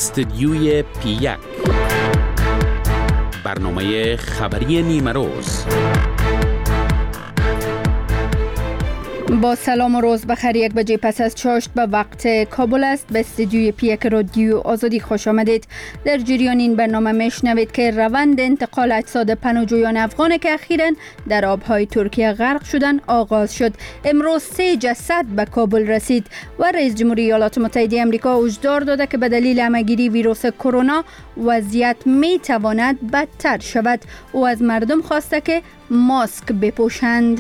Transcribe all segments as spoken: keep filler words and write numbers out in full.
استدیوی پی یک، برنامه خبری نیمه روز. با سلام و روز بخیر. یک بجه پس از چاشت به وقت کابل است. به استدیوی پی یک رادیو آزادی خوش آمدید. در جریان این برنامه میشنوید که روند انتقال اجساد پناهجویان افغان که اخیراً در آبهای ترکیه غرق شدن آغاز شد. امروز سه جسد به کابل رسید و رئیس جمهوری ایالات متحده آمریکا هشدار داده که به دلیل همه‌گیری ویروس کرونا وضعیت می تواند بدتر شود. او از مردم خواسته که ماسک بپوشند.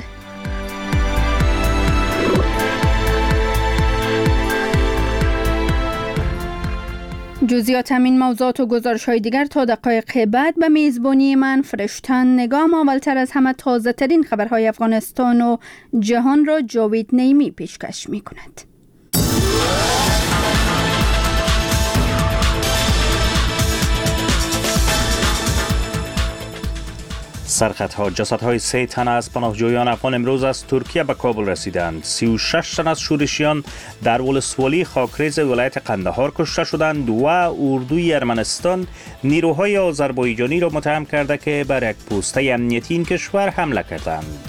جزئیات همین موضوعات و گزارش های دیگر تا دقایق بعد به میزبانی من فرشتن نگام. اولتر از همه تازه ترین خبرهای افغانستان و جهان را جاوید نیمی پیشکش می کند. سرخطها جسدهای سه تن از پناهجویان افغان امروز از ترکیه به کابل رسیدند. سی و شش تن از شورشیان در ولسوالی خاکریز ولایت قندهار کشته شدند و اردوی ارمنستان نیروهای آذربایجانی را متهم کرده که بر یک پوسته امنیتی این کشور حمله کردند.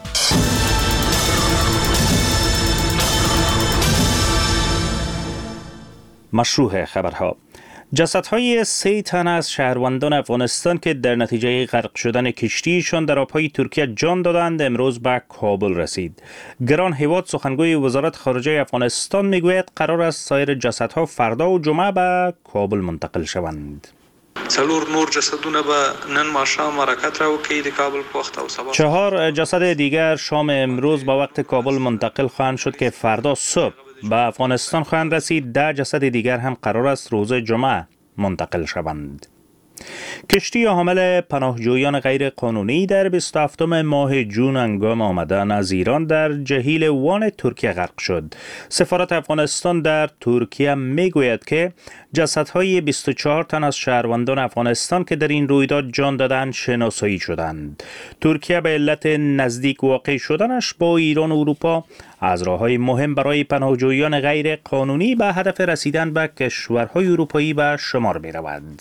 مشروع خبرها: جسدهای سه تن از شهروندان افغانستان که در نتیجه غرق شدن کشتیشان در آبهای ترکیه جان دادند امروز به کابل رسید. گران هیواد سخنگوی وزارت خارجه افغانستان میگوید قرار است سایر جسدها فردا و جمعه به کابل منتقل شوند. څلور نور جسدونه به نن ماښام حرکت راوکړي د کابل په وخت او سبا. چهار جسد دیگر شام امروز به وقت کابل منتقل خواهند شد که فردا صبح به افغانستان خواهند رسید. ده جسد دیگر هم قرار است روز جمعه منتقل شوند. کشتی حامل پناهجویان غیر قانونی در بیست و هفتم ماه جون هنگام آمدن از ایران در جهیل وان ترکیه غرق شد. سفارت افغانستان در ترکیه میگوید که جسدهای بیست و چهار تن از شهروندان افغانستان که در این رویداد جان دادند شناسایی شدند. ترکیه به علت نزدیک واقع شدنش با ایران و اروپا از راه‌های مهم برای پناهجویان غیر قانونی به هدف رسیدن به کشورهای اروپایی به شمار می‌رود.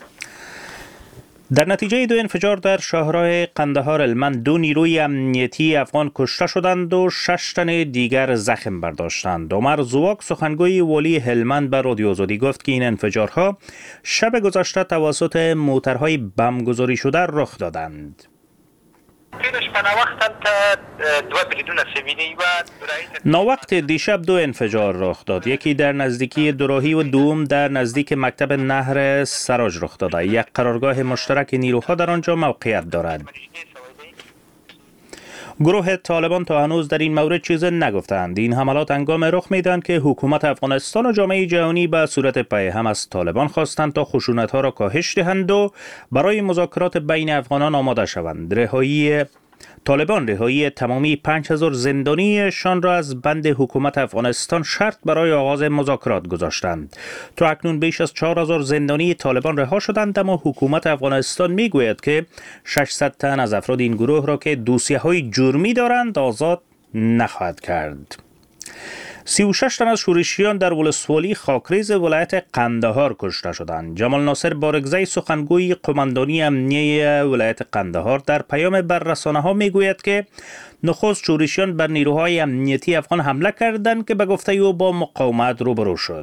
در نتیجه دو انفجار در شهرهای قندهار هلمند دو نیروی امنیتی افغان کشته شدند و شش تن دیگر زخم برداشتند. عمر زواک سخنگوی والی هلمند به رادیو آزادی گفت که این انفجارها شب گذشته توسط موترهای بمبگذاری شده رخ دادند. ناوقت دیشب دو انفجار رخ داد. یکی در نزدیکی دوراهی و دوم در نزدیک مکتب نهر سراج رخ داده. یک قرارگاه مشترک نیروها در آنجا موقعیت دارد. گروه طالبان تا هنوز در این مورد چیز نگفتند. این حملات هنگام رخ میدن که حکومت افغانستان و جامعه جهانی به صورت پیهم از طالبان خواستند تا خشونت‌ها را کاهش دهند و برای مذاکرات بین افغانان آماده شوند. رهایی طالبان رهایی تمامی پنج هزار زندانیشان را از بند حکومت افغانستان شرط برای آغاز مذاکرات گذاشتند. تا اکنون بیش از چهار هزار زندانی طالبان رها شدند، اما حکومت افغانستان میگوید که ششصد تن از افراد این گروه را که دوسیه‌های جرمی دارند آزاد نخواهد کرد. سی و شش تن از شورشیان در ولسوالی خاکریز ولایت قندهار کشته شدند. جمال ناصر بارگزی سخنگوی قماندانی امنیه ولایت قندهار در پیام بر رسانه‌ها میگوید که نخست شورشیان بر نیروهای امنیتی افغان حمله کردند که به گفته او با مقاومت روبرو شد.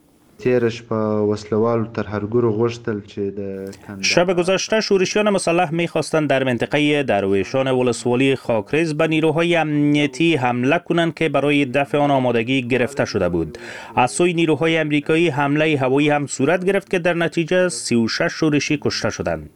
شب گذشته شورشیان مسلح می‌خواستند در منطقه درویشان ولسوالی خاکریز به نیروهای امنیتی حمله کنند که برای دفع آن آمادگی گرفته شده بود. از سوی نیروهای امریکایی حمله هوایی هم صورت گرفت که در نتیجه سی و شش شورشی کشته شدند.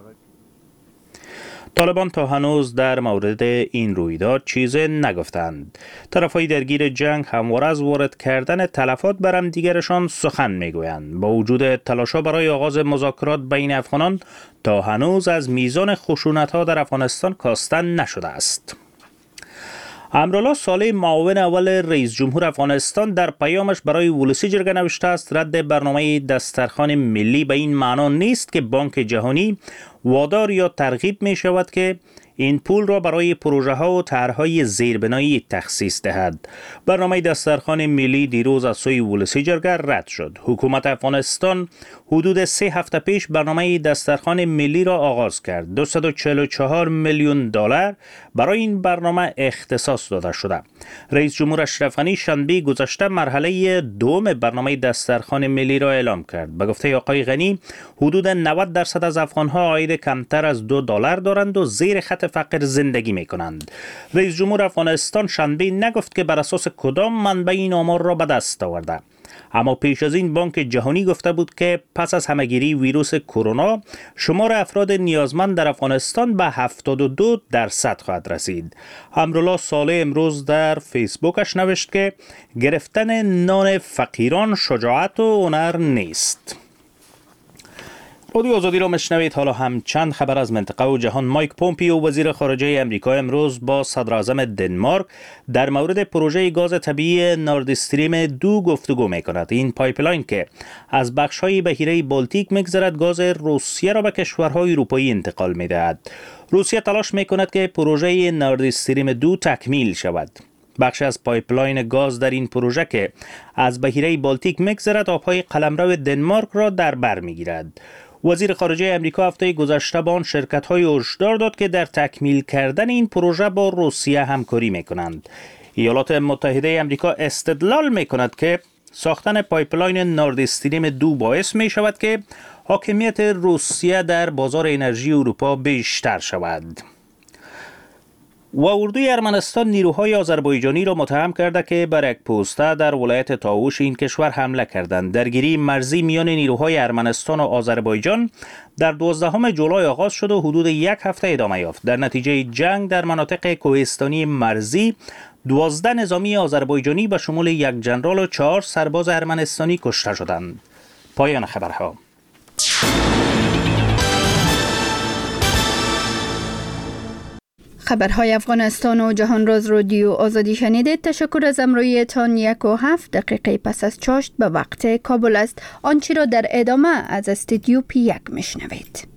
طالبان تا هنوز در مورد این رویداد چیزی نگفتند. طرفای درگیر جنگ همواره از وارد کردن تلفات بر هم دیگرشان سخن میگویند. با وجود تلاش‌ها برای آغاز مذاکرات بین افغانان تا هنوز از میزان خشونت‌ها در افغانستان کاسته نشده است. امرالله صالح معاون اول رئیس جمهور افغانستان در پیامش برای ولسی جرگه نوشته است رد برنامه دسترخوان ملی به این معنا نیست که بانک جهانی وادار یا ترغیب می شود که این پول را برای پروژه ها و طرحهای زیربنایی تخصیص دهد. برنامه دسترخوان ملی دیروز از سوی ولسی جرگه رد شد. حکومت افغانستان حدود سه هفته پیش برنامه دسترخوان ملی را آغاز کرد. دویست و چهل و چهار میلیون دلار برای این برنامه اختصاص داده شده. رئیس جمهور اشرف غنی شنبه گذشته مرحله دوم برنامه دسترخوان ملی را اعلام کرد. به گفته آقای غنی حدود نود درصد از افغانها عاید کمتر از دو دلار دارند و زیر خط فقر زندگی می کنند. رئیس جمهور افغانستان شنبه نگفت که بر اساس کدام منبع این آمار را به دست آورده. اما پیش از این بانک جهانی گفته بود که پس از همهگیری ویروس کرونا شمار افراد نیازمند در افغانستان به هفتاد و دو درصد خواهد رسید. امرالله صالح امروز در فیسبوکش نوشت که گرفتن نان فقیران شجاعت و هنر نیست. رادیو آزادی را مشنوید. حالا هم چند خبر از منطقه و جهان. مایک پومپیو وزیر خارجه امریکا امروز با صدر اعظم دنمارک در مورد پروژه گاز طبیعی نورد استریم دو گفتگو می‌کند. این پایپلاین که از بخش‌های بحیره بالتیک می‌گذرد گاز روسیه را به کشورهای اروپایی انتقال می‌دهد. روسیه تلاش می‌کند که پروژه نورد استریم دو تکمیل شود. بخش از پایپلاین گاز در این پروژه که از بحیره بالتیک می‌گذرد آب‌های قلمرو دنمارک را در بر می‌گیرد. وزیر خارجه امریکا هفته گذشته با آن شرکت‌های هشدار داد که در تکمیل کردن این پروژه با روسیه همکاری می‌کنند. ایالات متحده امریکا استدلال می‌کند که ساختن پایپلاین نورد استریم دو باعث می‌شود که حاکمیت روسیه در بازار انرژی اروپا بیشتر شود. و اردوی ارمنستان نیروهای آذربایجانی را متهم کرده که بر یک پوسته در ولایت تاووش این کشور حمله کردند. درگیری مرزی میان نیروهای ارمنستان و آذربایجان در دوازدهم جولای آغاز شد و حدود یک هفته ادامه یافت. در نتیجه جنگ در مناطق کوهستانی مرزی دوازده نظامی آذربایجانی به شمول یک ژنرال و چهار سرباز ارمنستانی کشته شدند. پایان خبرها. خبرهای افغانستان و جهان راز رادیو آزادی شنیدید. تشکر از همراهیتان. یک و هفت دقیقه پس از چاشت به وقت کابل است. آنچه را در ادامه از استودیو پی یک میشنوید.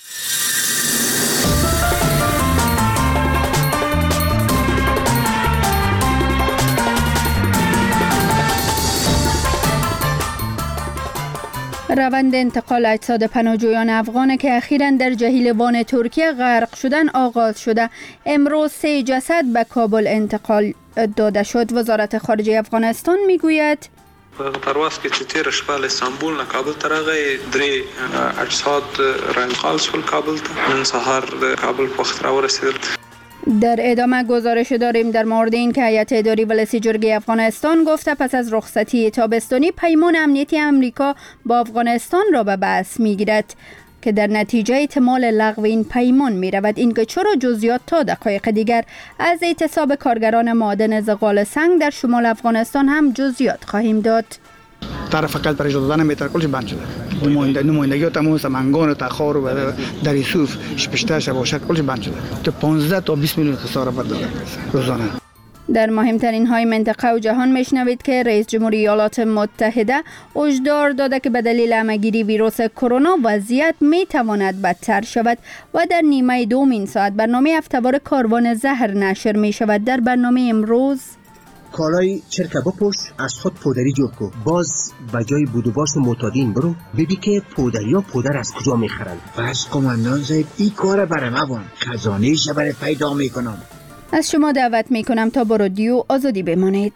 روند انتقال اجساد پناهجویان افغان که اخیراً در جهیلوان ترکیه غرق شدن آغاز شده. امروز سه جسد به کابل انتقال داده شد. وزارت خارجه افغانستان میگوید پرواز که چې تیر شپه له استانبول نه کابل ته راغی درې اجساد انتقال شول کابل ته. نن سهار د کابل په وخت راورسېدل. در ادامه گزارش داریم در مورد این که هیئت اداری ولسی جرگه افغانستان گفته پس از رخصتی تابستانی پیمان امنیتی امریکا با افغانستان را به بحث میگیرد که در نتیجه احتمال لغو این پیمان می رود. این که چرا جزئیات تا دقایق دیگر از اعتصاب کارگران معادن زغال سنگ در شمال افغانستان هم جزئیات خواهیم داد. طرف فقط برای اجازه دادن متر کلش بند شده. نماینده نمایندگی تمام سمنگان و تخار و در یوسف شپشته شباشک کلش بند شده. تا پانزده تا بیست میلیون خسارت برداره روزانه. در مهمترین های منطقه و جهان میشنوید که رئیس جمهوری ایالات متحده هشدار داده که به دلیل همهگیری ویروس کرونا وضعیت می تواند بدتر شود و در نیمه دوم این ساعت برنامه هفته‌وار کاروان زهر نشر می شود. در برنامه امروز کالای چرکه بپوش، از خود پودری جور کن. باز به جای بودوباش و معتادین برو ببین که پودری ها پودر از کجا میخرن. بس قماندان صاحب این کار برم اوان خزانه‌اش برای پیدا میکنم. از شما دعوت میکنم تا با رادیو آزادی بمانید.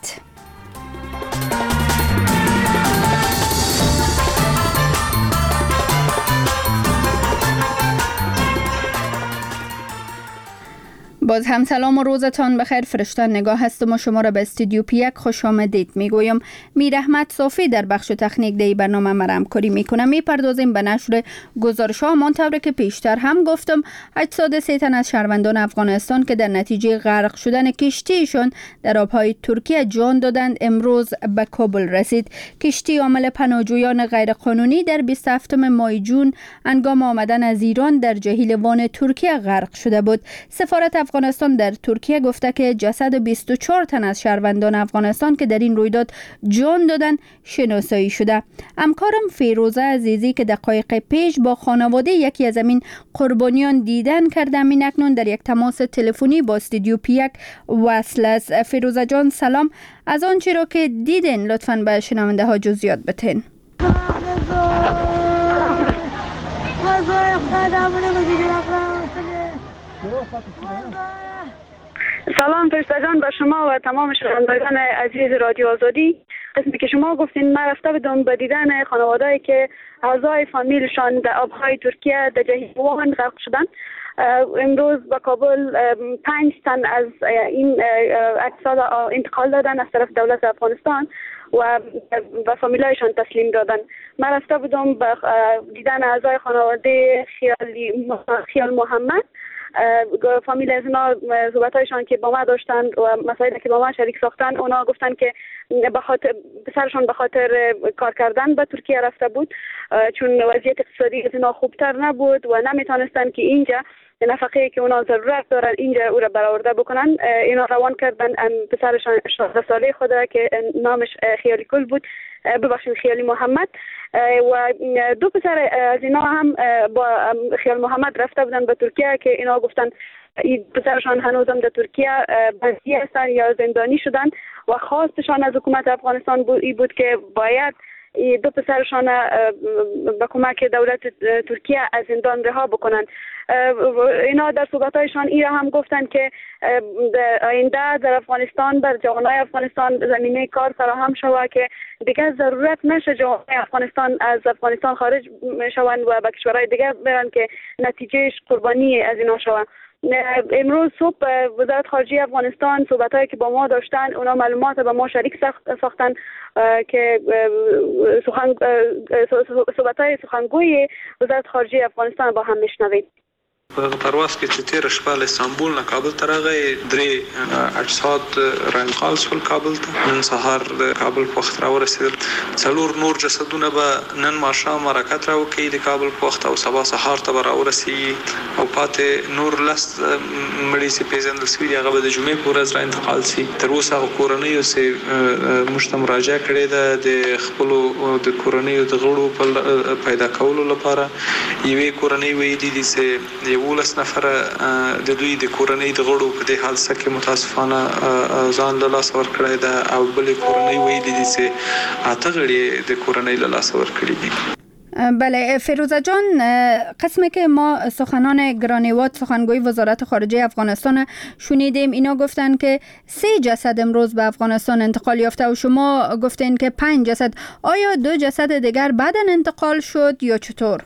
باز هم سلام و روزتان بخیر. فرشتن نگاه هستم و شما را به استودیو پی یک خوش آمدید میگویم. میر احمد صافی در بخش تکنیک دی برنامه مرا همکاری میکنم. میپردازیم به نشر گزارش ها. همانطور که پیشتر هم گفتم اجساد سه تن از شهروندان افغانستان که در نتیجه غرق شدن کشتیشون در آبهای ترکیه جان دادند امروز به کابل رسید. کشتی حامل پناهجویان غیرقانونی در بیست و هفتم ماه جون هنگام آمدن از ایران در جهیلوان ترکیه غرق شده بود. سفارت افغانستان افغانستان در ترکیه گفته که جسد بیست و چهار تن از شهروندان افغانستان که در این رویداد جان دادن شناسایی شده. همکارم فیروزه عزیزی که دقایق پیش با خانواده یکی از این قربانیان دیدن کرده، همین اکنون در یک تماس تلفنی با استودیو پی یک وصل است. فیروزه جان سلام، از آنچه را که دیدین لطفاً به شنونده ها جزئیات بتین. سلام فرشته جان به شما و تمام شنوندگان عزیز رادیو آزادی. قسمی که شما گفتین من رفته بودم به دیدن خانواده‌ای که اعضای فامیلشان در آبهای ترکیه در جهیوان غرق شدن. امروز به کابل پنج تن از این اجساد انتقال دادن از طرف دولت افغانستان و به فامیلایشان تسلیم دادن. من رفته بودم به دیدن اعضای خانواده خیالی خیال محمد. فامیل از اونا صحبتایشان که با ما داشتن و مسائلی که با ما شریک ساختن، اونا گفتن که به خاطر پسرشون به خاطر کار کردن به ترکیه رفته بود، چون وضعیت اقتصادی از اونا خوبتر نبود و نمیتونستن که اینجا نفقه که اونا ضرورت دارن اینجا او را برآورده بکنن. اینا روان کردن پسرشان شانزده ساله خود را که نامش خیالی کل بود، ببخشید خیالی محمد، و دو پسر از اینا هم با خیال محمد رفته بودن به ترکیه که اینا گفتن این پسرشان هنوزم در ترکیه بندی هستن یا زندانی شدن و خواستشان از حکومت افغانستان بود ای بود که باید دو پسرشان به کمک دولت ترکیه از زندان رها بکنن. اینا در صحبتایشان ای را هم گفتن که آینده در افغانستان بر جوانای افغانستان زمینه کار فراهم شود که دیگر ضرورت نشه جوانای افغانستان از افغانستان خارج شوند و به کشورهای دیگر برن که نتیجهش قربانی از اینا شود. امروز صبح وزارت خارجه افغانستان صحبتایی که با ما داشتن، اونا معلومات با ما شریک ساختن که سخن صحبتای سخنگوی وزارت خارجه افغانستان با هم میشنوید. پرواز کې چې تیر شپه له استانبول نه کابل ته راغی، درې اجساد رانتقال شول کابل ته. نن سهار د کابل په وخت راورسېدل. څلور نور جسدونه به نن ماښام حرکت راوکړي د کابل په وخت او سبا سهار ته به راورسېږي او پاتې نور لس مړي چې پېژندل سوي دي هغه به د جمعې په ورځ رانتقال سي. تر اوسه هغو کورنیو چې موږ ته مراجعه کړې ده د خپلو د کورنیو د غړو پیدا کولو لپاره، یوې کورنۍ ویلي دي چې یولس نفر د دوی د کورنۍ د غړو په دې حادثه کې متاسفانه ځان له لاسه ورکړی ده او بلې کورنۍ ویلي دي چې اته غړي د کورنۍ له لاسه ورکړي دي. بله فیروزه جان، قسمی که ما سخنان گرانیواد سخنگوی وزارت خارجه افغانستان شنیدیم، اینا گفتن که سه جسد امروز به افغانستان انتقال یافته و شما گفتین که پنج جسد. آیا دو جسد دیگر بعداً انتقال شد یا چطور؟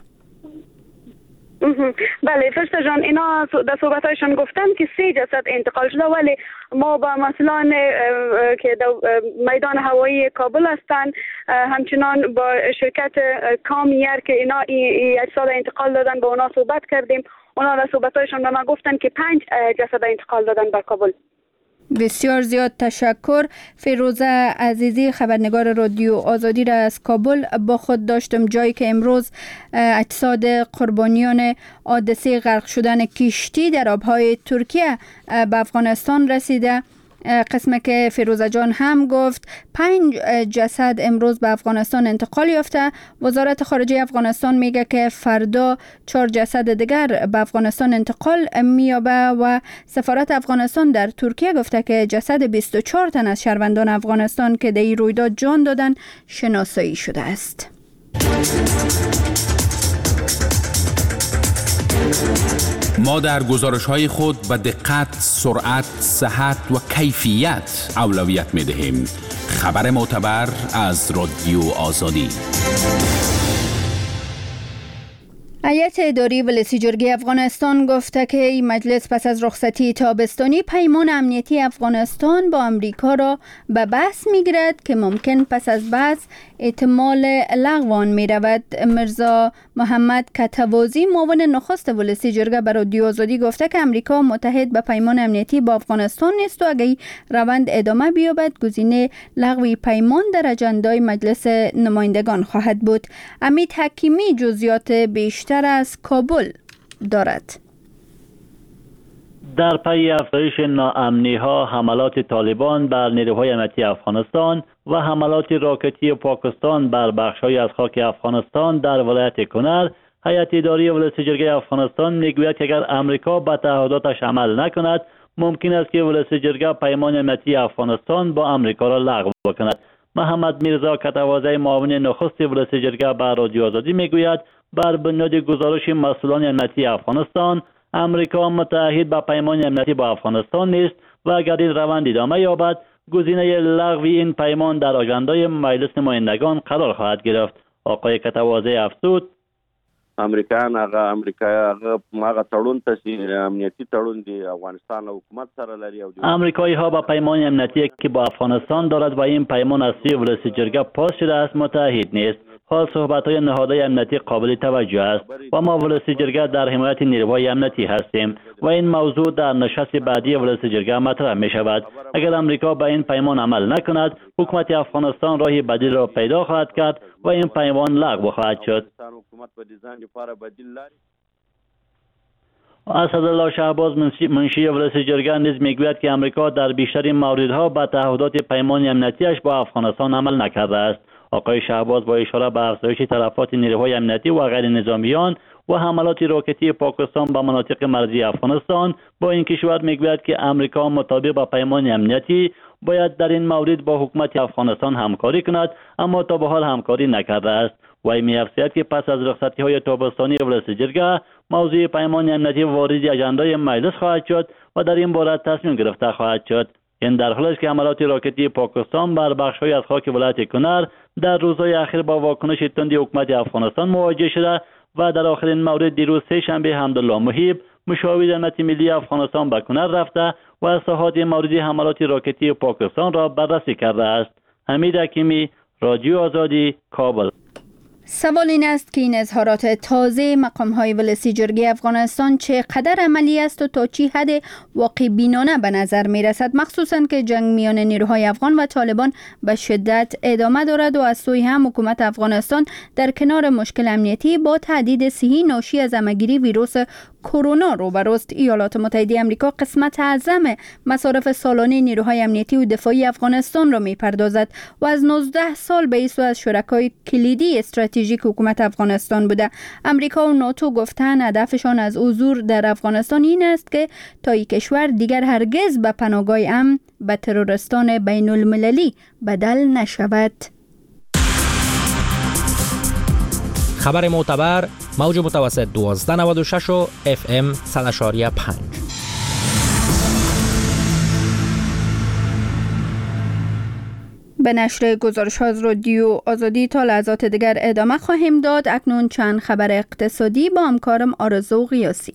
بله فرشته جان، اینا در صحبتایشان گفتن که سه جسد انتقال شده، ولی ما با مسئولان که در میدان هوایی کابل هستند همچنان با شرکت کامیر که اینا ای اجساد انتقال دادن با اونا صحبت کردیم. اونا در صحبتایشان به ما گفتن که پنج جسد انتقال دادن به کابل. بسیار زیاد تشکر. فیروزه عزیزی خبرنگار رادیو آزادی را از کابل با خود داشتم، جایی که امروز اجساد قربانیان حادثه غرق شدن کشتی در آبهای ترکیه به افغانستان رسیده. قسمه که فیروزه جان هم گفت پنج جسد امروز به افغانستان انتقال یافته. وزارت خارجه افغانستان میگه که فردا چهار جسد دیگر به افغانستان انتقال میابه و سفارت افغانستان در ترکیه گفته که جسد بیست و چهار تن از شهروندان افغانستان که در این رویداد جان دادن شناسایی شده است. ما در گزارش‌های خود به دقت، سرعت، صحت و کیفیت اولویت می‌دهیم. خبر معتبر از رادیو آزادی. هیئت اداری ولسی جرگه افغانستان گفته که این مجلس پس از رخصتی تابستانی پیمان امنیتی افغانستان با امریکا را به بحث می‌گیرد که ممکن پس از بحث احتمال لغو آن می‌رود. مرزا محمد کتوازی معاون نخست ولسی جرگه بر رادیو آزادی گفته که امریکا متحد به پیمان امنیتی با افغانستان نیست و اگر روند ادامه بیابد گزینه لغو پیمان در اجندای مجلس نمایندگان خواهد بود. امید حکیمی جزئیات بیشتر از کابل دارد. در پی افزایش ناامنی‌ها، حملات طالبان بر نیروهای امنیتی افغانستان و حملات راکتی پاکستان بر بخش‌های از خاک افغانستان در ولایت کنر، هیئت اداری ولایت جرگه افغانستان میگوید که اگر امریکا به تعهداتش عمل نکند، ممکن است که ولایت جرگه پیمان امنیتی افغانستان با امریکا را لغو کند. محمد میرزا کتوازی معاون نخست ولایت جرگه به رادیو آزادی میگوید بر بنیاد گزارش مسئولان امنیتی افغانستان، امریکا متعهد به پیمان امنیتی با افغانستان نیست و اگر این روند ادامه یابد، گزینه لغو این پیمان در آژاندای مجلس نمایندگان قرار خواهد گرفت. آقای کتوازی افزود: امریکایان هغه امریکا هغه هغه تړون ته چې امنیتي تړون دی افغانستان او حکومت سره لري او امریکایی ها با پیمان امنیتی که با افغانستان دارد و این پیمان از سوی ولایت جرگه پاس شده است متعهد نیست. حال صحبت‌های نهادهای امنیتی قابل توجه است و ما ولایت جرگه در حمایت نیروهای امنیتی هستیم و این موضوع در نشست بعدی ولایت جرگه مطرح می شود. اگر امریکا به این پیمان عمل نکند، حکومت افغانستان راه بدیل را پیدا خواهد کرد و این پیمان لغو خواهد شد. اسدالله شهباز منشی ولایت جرگه نیز میگوید که امریکا در بیشترین موردها به تعهدات پیمان امنیتیش با افغانستان عمل نکرده است. آقای شهباز با اشاره به افزایش تلفات نیروهای امنیتی و غیر نظامیان و حملات راکتی پاکستان به مناطق مرزی افغانستان با این کشور میگوید که امریکا مطابق با پیمان امنیتی باید در این مورد با حکومت افغانستان همکاری کند، اما تا به حال همکاری نکرده است. و می‌افزاید که پس از رخصتی های تابستانی ولایت جرگه موضوع پیمان امنیتی وارد اجندای مجلس خواهد شد و در این باره تصمیم گرفته خواهد شد. این در حالی است که حملات راکتی پاکستان بر بخش‌های از خاک ولایت کنر در روزهای اخیر با واکنش تند حکومت افغانستان مواجه شده و در آخرین مورد دیروز سه شنبه حمدالله محیب مشاور امنیت ملی افغانستان به کنر رفته و اسناد مورد حملات راکتی پاکستان را بررسی کرده است. حمید حکیمی، رادیو آزادی، کابل. سوال این است که این اظهارات تازه مقام‌های ولایت جرگه افغانستان چقدر عملی است و تا چی حد واقع بینانه به نظر می رسد، مخصوصاً که جنگ میان نیروهای افغان و طالبان به شدت ادامه دارد و از سوی هم حکومت افغانستان در کنار مشکل امنیتی با تهدید صحی ناشی از همه‌گیری ویروس کرونا روبروست. ایالات متحده آمریکا قسمت اعظم مصارف سالانه نیروهای امنیتی و دفاعی افغانستان را می‌پردازد و از نوزده سال به این سو از شرکای کلیدی استراتژیک حکومت افغانستان بوده. امریکا و ناتو گفتند هدفشان از حضور در افغانستان این است که تا این کشور دیگر هرگز به پناهگاه امن به تروریستان بین المللی بدل نشود. خبر معتبر موج متوسط دوازده نود و شش و اف ام صد و پنج. به نشر گزارش ها از رادیو آزادی تا لحظات دیگر ادامه خواهیم داد. اکنون چند خبر اقتصادی با همکارم آرزو قیاسی.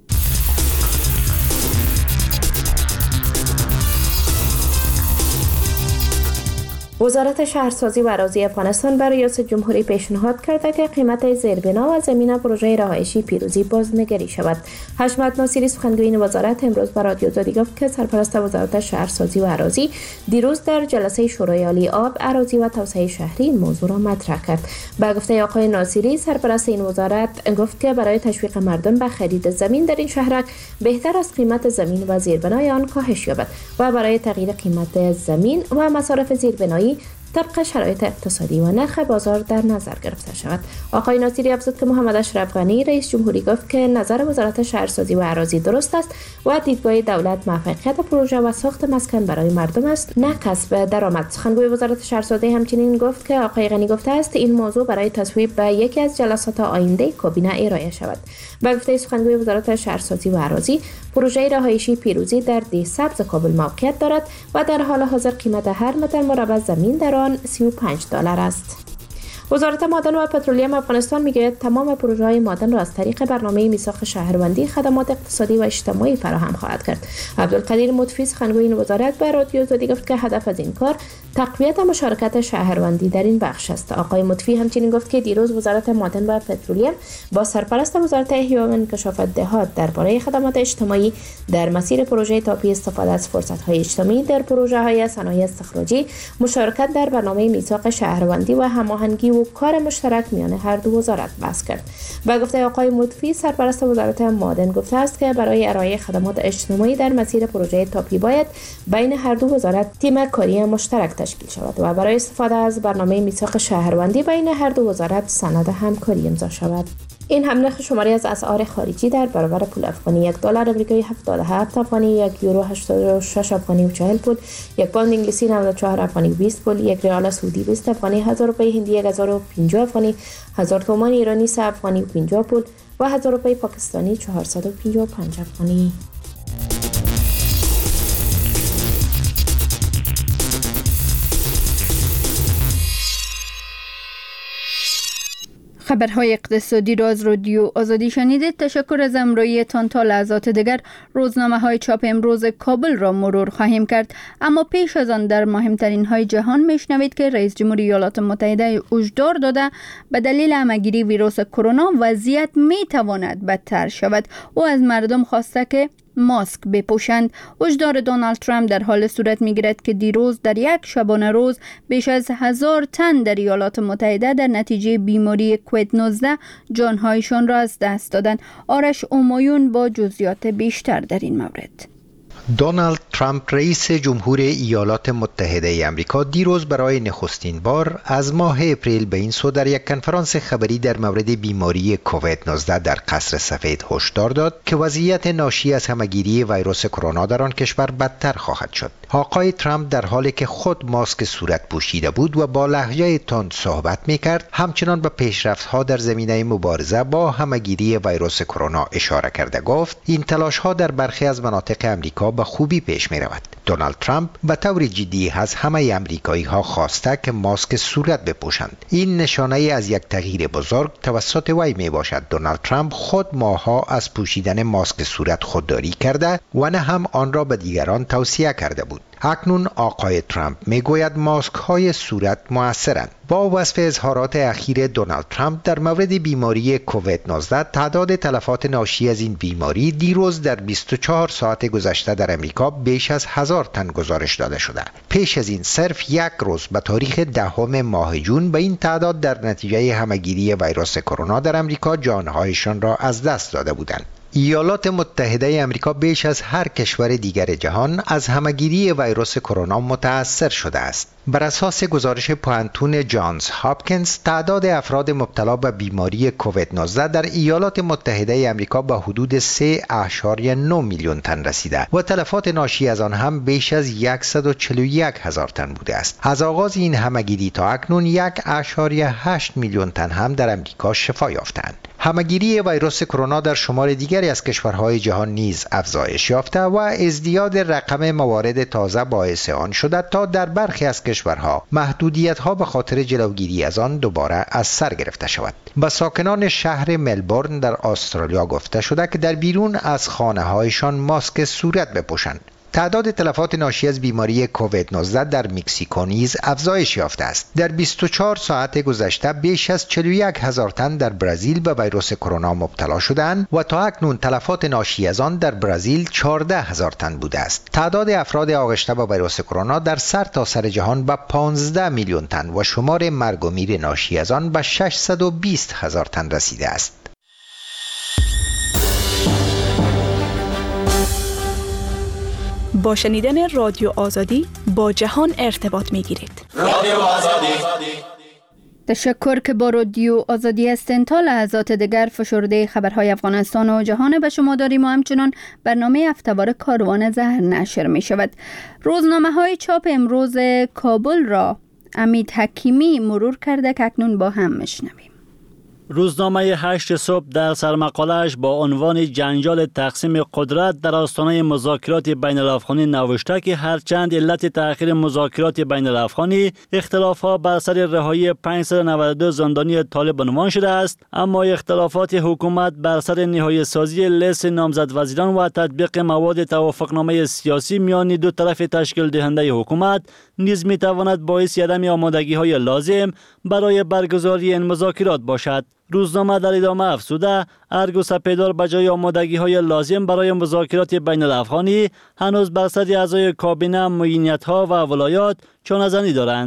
وزارت شهرسازی و اراضی افغانستان برای ریاست جمهوری پیشنهاد کرده که قیمت زیربنا و زمین پروژه رهایشی پیروزی بازنگری شود. حشمت ناصری سخنگوی وزارت امروز به رادیو آزادی گفت که سرپرست وزارت شهرسازی و اراضی دیروز در جلسه شورای عالی آب، اراضی و توسعه شهری این موضوع را مطرح کرد. به گفته آقای ناصری، سرپرست این وزارت گفت که برای تشویق مردم به خرید زمین در این شهرک بهتر است قیمت زمین و زیربنای آن کاهش یابد و برای تغییر قیمت زمین و مصارف زیربنایی طبق شرایط اقتصادی و نرخ بازار در نظر گرفته شود. آقای ناصری افزود که محمد اشرف غنی رئیس جمهوری گفت که نظر وزارت شهرسازی و اراضی درست است و دیدگاه دولت موفقیت پروژه و ساخت مسکن برای مردم است، نه کسب درآمد. سخنگوی وزارت شهرسازی همچنین گفت که آقای غنی گفته است این موضوع برای تصویب به یکی از جلسات آینده کابینه ارائه شود. به گفته سخنگوی وزارت شهرسازی و اراضی، پروژه رهایشی پیروزی در ده سبز کابل موقعیت دارد و در حال حاضر قیمت هر متر مربع زمین در آن سی و پنج دلار است. وزارت معدن و پترولیم افغانستان میگوید تمام پروژه‌های معدن را از طریق برنامه میثاق شهروندی خدمات اقتصادی و اجتماعی فراهم خواهد کرد. عبدالقدیر مطفی سخنگوی این وزارت به رادیو آزادی گفت که هدف از این کار تقویت مشارکت شهروندی در این بخش است. آقای مطفی همچنین گفت که دیروز وزارت معدن و پترولیم با سرپرست وزارت احیا و انکشاف دهات درباره خدمات اجتماعی در مسیر پروژه تاپی استفاده از فرصت‌های اجتماعی در پروژه‌های صنایع استخراجی، مشارکت در برنامه میثاق شهروندی و هماهنگی و موضوع کار مشترک میان هر دو وزارت بحث کرد. به گفته آقای مطفی، سرپرست وزارت معدن گفته است که برای ارائه خدمات اجتماعی در مسیر پروژه تاپی باید بین هر دو وزارت تیم کاری مشترک تشکیل شود و برای استفاده از برنامه میثاق شهروندی بین هر دو وزارت سند همکاری امضا شود. این هم نرخ شماری از اسعار خارجی در برابر پول افغانی: یک دلار آمریکایی هفتاد و هفت افغانی، یک یورو هشتاد و شش افغانی و چهل پول، یک پوند انگلیسی نود و چهار افغانی و بیست پول، یک ریال سعودی بیست افغانی، هزار روپی هندی یک هزار و پنجاه افغانی، هزار تومان ایرانی سه افغانی و پنجاه پول و هزار روپی پاکستانی چهارصد و پنجاه و پنج افغانی. خبرهای اقتصادی را از رادیو آزادی شنیدید. تشکر از همراهیتان. تا لحظات دیگر روزنامه های چاپ امروز کابل را مرور خواهیم کرد، اما پیش از آن در مهمترین های جهان میشنوید که رئیس جمهوری ایالات متحده هشدار داده به دلیل همهگیری ویروس کرونا وضعیت می تواند بدتر شود. او از مردم خواسته که ماسک بپوشند. هشدار دونالد ترامپ در حال صورت میگیرد که دیروز در یک شبانه روز بیش از هزار تن در ایالات متحده در نتیجه بیماری کووید نوزده جانهایشان را از دست دادند. آرش اومایون با جزئیات بیشتر در این مورد. دونالد ترامپ رئیس جمهور ایالات متحده آمریکا دیروز برای نخستین بار از ماه اپریل به این سو در یک کنفرانس خبری در مورد بیماری کووید نوزده در قصر سفید هشدار داد که وضعیت ناشی از همهگیری ویروس کرونا در آن کشور بدتر خواهد شد. آقای ترامپ در حالی که خود ماسک صورت پوشیده بود و با لهجه تند صحبت می‌کرد، همچنان به پیشرفت‌ها در زمینه مبارزه با همهگیری ویروس کرونا اشاره کرده. گفت این تلاش‌ها در برخی از مناطق آمریکا به خوبی پیش می رود. دونالد ترامپ به طور جدی از همه امریکایی ها خواسته که ماسک صورت بپوشند. این نشانه از یک تغییر بزرگ توسط وی می باشد. دونالد ترامپ خود ماها از پوشیدن ماسک صورت خودداری کرده و نه هم آن را به دیگران توصیه کرده بود. اکنون آقای ترامپ می گوید ماسک های صورت مؤثرند. با وصف اظهارات اخیر دونالد ترامپ در مورد بیماری کووید نوزده، تعداد تلفات ناشی از این بیماری دیروز در بیست و چهار ساعت گذشته در امریکا بیش از هزار تن گزارش داده شده. پیش از این صرف یک روز به تاریخ دهم ماه جون به این تعداد در نتیجه همهگیری ویروس کرونا در امریکا جانهایشان را از دست داده بودند. ایالات متحده آمریکا بیش از هر کشور دیگر جهان از همهگیری ویروس کرونا متأثر شده است. بر اساس گزارش پوانتون جانز هاپکینز، تعداد افراد مبتلا به بیماری کووید نوزده در ایالات متحده آمریکا به حدود سه اشاریه نه میلیون تن رسیده و تلفات ناشی از آن هم بیش از صد و چهل و یک هزار تن بوده است. از آغاز این همهگیری تا اکنون یک اشاریه هشت میلیون تن هم در آمریکا شفا یافتند. همهگیری ویروس کرونا در شمار دیگری از کشورهای جهان نیز افزایش یافته و ازدیاد رقم موارد تازه باعث آن شده تا در برخی از کشورها محدودیت‌ها به خاطر جلوگیری از آن دوباره از سر گرفته شود. به ساکنان شهر ملبورن در استرالیا گفته شده که در بیرون از خانه‌هایشان ماسک صورت بپوشند. تعداد تلفات ناشی از بیماری کووید نوزده در مکزیکو نیز افزایش یافته است. در بیست و چهار ساعت گذشته بیش از چهل و یک هزار تن در برزیل به ویروس کرونا مبتلا شدند و تا اکنون تلفات ناشی از آن در برزیل چهارده هزار تن بوده است. تعداد افراد آغشته به ویروس کرونا در سر تا سر جهان به پانزده میلیون تن و شمار مرگ و میر ناشی از آن به ششصد و بیست هزار تن رسیده است. با شنیدن رادیو آزادی با جهان ارتباط می گیرید. رادیو آزادی. تشکر که با رادیو آزادی هستین. تا لحظات دیگر فشرده خبرهای افغانستان و جهان به شما داریم و همچنان برنامه هفته‌وار کاروان زهر نشر می شود. روزنامه های چاپ امروز کابل را امید حکیمی مرور کرده که اکنون با هم میشنویم. روزنامه هشت صبح در سرمقاله‌اش با عنوان جنجال تقسیم قدرت در آستانه مذاکرات بین الافغانی نوشته که هرچند علت تأخیر مذاکرات بین الافغانی اختلافات بر سر رهایی پانصد و نود و دو زندانی طالب عنوان شده است، اما اختلافات حکومت بر سر نهایی سازی لیست نامزد وزیران و تطبیق مواد توافقنامه سیاسی میان دو طرف تشکیل دهنده حکومت نیز میتواند باعث عدم آمادگی‌های لازم برای برگزاری این مذاکرات باشد. روزنامه در ادامه افزوده ارگ و سپیدار بجای آمادگی‌های لازم برای مذاکرات بین الافغانی هنوز بر سر اعضای کابینه معینیت‌ها و ولایات چانه‌زنی دارند.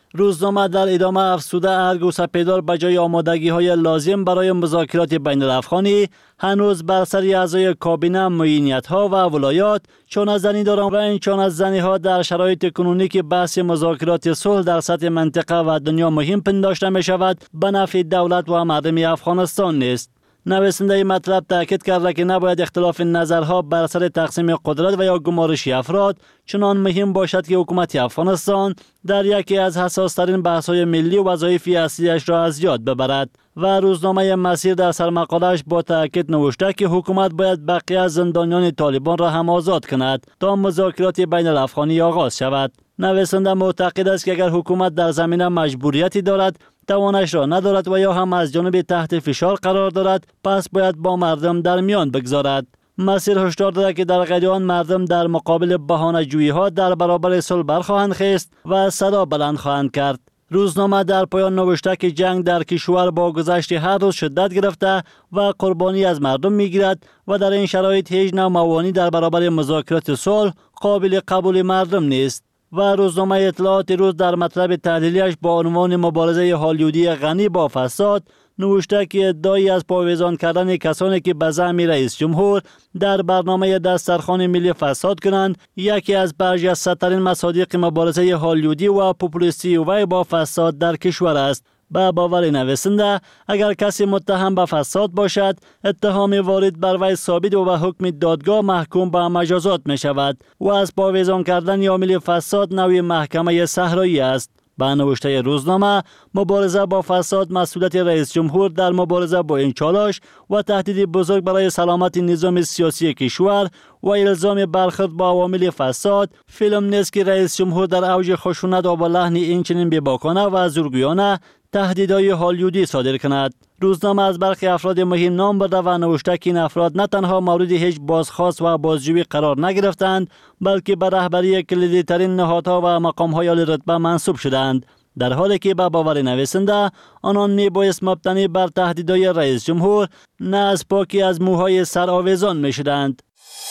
روزنامه در ادامه افسوده ارگ و سپیدار به جای آمادگی های لازم برای مذاکرات بین الافغانی هنوز بر سر اعضای کابینه معینیت ها و ولایات چون از زنیداران و این چون از زنی ها در شرایط کنونی که بحث مذاکرات صلح در سطح منطقه و دنیا مهم پنداشته می شود به نفع دولت و مردم افغانستان نیست. نویسنده مطلب تاکید کرده که نباید اختلاف نظرها بر سر تقسیم قدرت و یا گمارشی افراد چنان مهم باشد که حکومت افغانستان در یکی از حساس‌ترین بحث‌های ملی و وظایف اصلی‌اش را از یاد ببرد. و روزنامه مسیر در سرمقاله‌اش با تاکید نوشته که حکومت باید بقیه از زندانیان طالبان را هم آزاد کند تا مذاکرات بین الافغانی آغاز شود. نویسنده معتقد است که اگر حکومت در زمینه مجبوریتی دارد توانش را ندارد و یا هم از جانب تحت فشار قرار دارد پس باید با مردم در میان بگذارد. مسیر هشدار داده که در غیر آن مردم در مقابل بهانه‌جویی ها در برابر صلح برخواهند خیست و صدا بلند خواهند کرد. روزنامه در پایان نوشته که جنگ در کشور با گذشت هر روز شدت گرفته و قربانی از مردم میگیرد و در این شرایط هیچ نوع موانعی در برابر مذاکرات صلح قابل قبول مردم نیست. و روزنامه اطلاعات روز در مطلب تحلیلیش با عنوان مبارزه هالیودی غنی با فساد نوشته که ادعای از پاویزان کردن کسانی که به زعم رئیس جمهور در برنامه دسترخوان ملی فساد کنند یکی از برجسته‌ترین مصادیق مبارزه هالیودی و پوپولیستی وی با فساد در کشور است. به باور نویسنده اگر کسی متهم به فساد باشد اتهام وارد بر وی ثابت و به حکم دادگاه محکوم به مجازات می شود و از پاویزان کردن عامل فساد نوعی محکمه صحرایی است. به نوشته روزنامه مبارزه با فساد مسئولیت رئیس جمهور در مبارزه با این چالش و تهدید بزرگ برای سلامت نظام سیاسی کشور و الزام برخورد با عوامل فساد فیلم نیست که رئیس جمهور در اوج خشونت و با لحن اینچنین بی‌باکانه و زورگویانه تهدیدهای هالیودی صادر کند. روزنامه از برخی افراد مهم نام برده و نوشته که این افراد نه تنها مورد هیچ بازخواست و بازجویی قرار نگرفتند بلکه به رهبری کلیدی ترین نهادها و مقام‌های عالی رتبه منصوب شدند، در حالی که به باور نویسنده آنان میبایست مبتنی بر تهدیدهای رئیس جمهور نه از پاکی از موهای سر آویزان میشدند.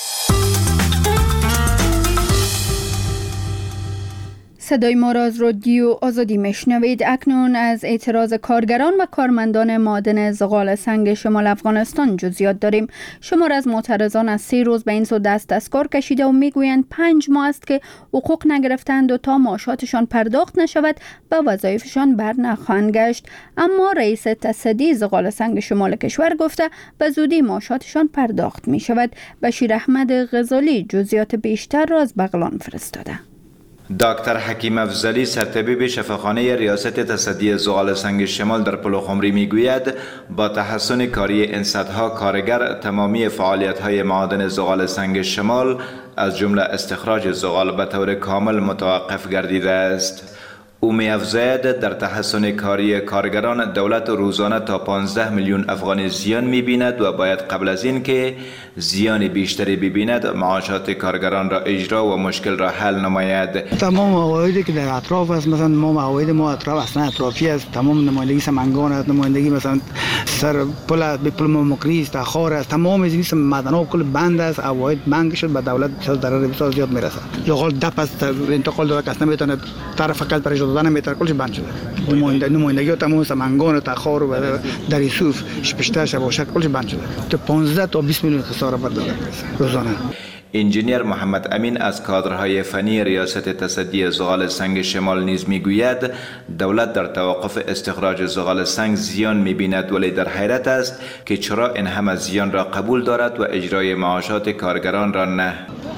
صدای ما را از رادیو آزادی میشنوید. اکنون از اعتراض کارگران و کارمندان معدن زغال سنگ شمال افغانستان جزئیات داریم. شمار از معترضان از سه روز به این سو دست از کار کشیده و میگویند پنج ماه است که حقوق نگرفتند و تا معاشاتشان پرداخت نشود به وظایفشان بر نخواهند گشت. اما رئیس تصدی زغال سنگ شمال کشور گفته به زودی معاشاتشان پرداخت می شود. بشیر احمد غزالی جزئیات بیشتر را از بغلان فرستاده. دکتر حکیم افضلی سرطبیب شفاخانه ریاست تصدی زغال سنگ شمال در پلوخمری میگوید با تحسن کاری این صدها کارگر تمامی فعالیت‌های معادن زغال سنگ شمال از جمله استخراج زغال به طور کامل متوقف گردیده است. او می‌افزاید در تحسن کاری کارگران دولت روزانه تا پانزده میلیون افغانی زیان می‌بیند و باید قبل از این که زیان بیشتری ببیند معاشات کارگران را اجرا و مشکل را حل نماید. تمام مواردی که در اطراف است، مثلا ما مواید ما اطراف اصلا اطرافی است، تمام نمایندگی سمنگان است، نمایندگی مثلا سر پل پل مقریز تا خار است، تمام از این معدن‌ها کل بند است، اواید بند شد به دولت ضرر بسیار زیاد میرسه. یا دپ است انتقال داده کس نمیتونه طرف فقط برای دادن میتر کلش بند شده. نماینده نمایندگی تمام سمنگان تا خار و در یوسف شپشته شباشک کلش بند شده. تا پانزده تا بیست میلیون خسارت برداره روزانه. انجینیر محمد امین از کادرهای فنی ریاست تصدی زغال سنگ شمال نیز میگوید دولت در توقف استخراج زغال سنگ زیان میبیند، ولی در حیرت است که چرا این همه زیان را قبول دارد و اجرای معاشات کارگران را نه.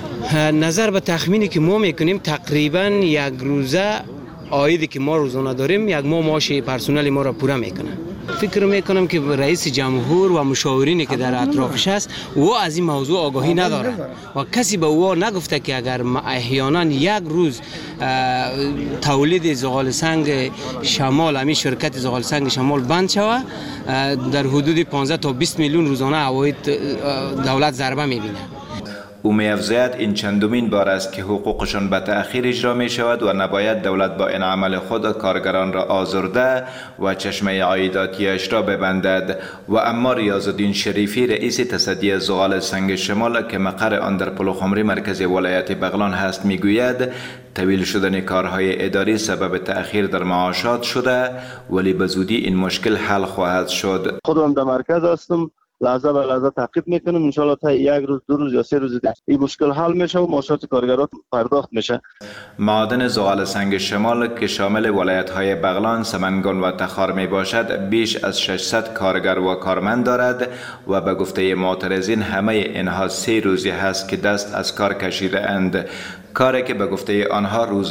نظر به تخمینی که ما میکنیم تقریبا یک روزه عایدی که ما روزانه داریم یک ماه معاش پرسنل ما را پوره میکنه. فکر میکنم که رئیس جمهور و مشاورینی که در اطرافش هست او از این موضوع آگاهی نداره و کسی به او نگفته که اگر احیانا یک روز تولید زغال سنگ شمال، همین شرکت زغال سنگ شمال بند شود، در حدود پانزده تا بیست میلیون روزانه عواید دولت ضربه میبینه. او می‌افزاید این چندمین بار است که حقوقشان به تأخیر اجرا می شود و نباید دولت با این عمل خود کارگران را آزرده و چشمه عایداتیش را ببندد. و اما ریاض‌الدین شریفی رئیس تصدی زغال سنگ شمال که مقر آن در پلوخمری مرکز ولایت بغلان هست میگوید طویل شدن کارهای اداری سبب تأخیر در معاشات شده، ولی به زودی این مشکل حل خواهد شد. خودم در مرکز هستم، لحظه به لحظه تعقیب میکنم، ان شاءالله تا یک روز دو روز یا سه روز دیگه این مشکل حل میشه و معاشات کارگران پرداخت میشه. معادن زغال سنگ شمال که شامل ولایت‌های بغلان، سمنگان و تخار می باشد، بیش از ششصد کارگر و کارمند دارد و به گفته معترضین همه اینها سه روزی هست که دست از کار کشیده اند. کاری که به گفته آنها روز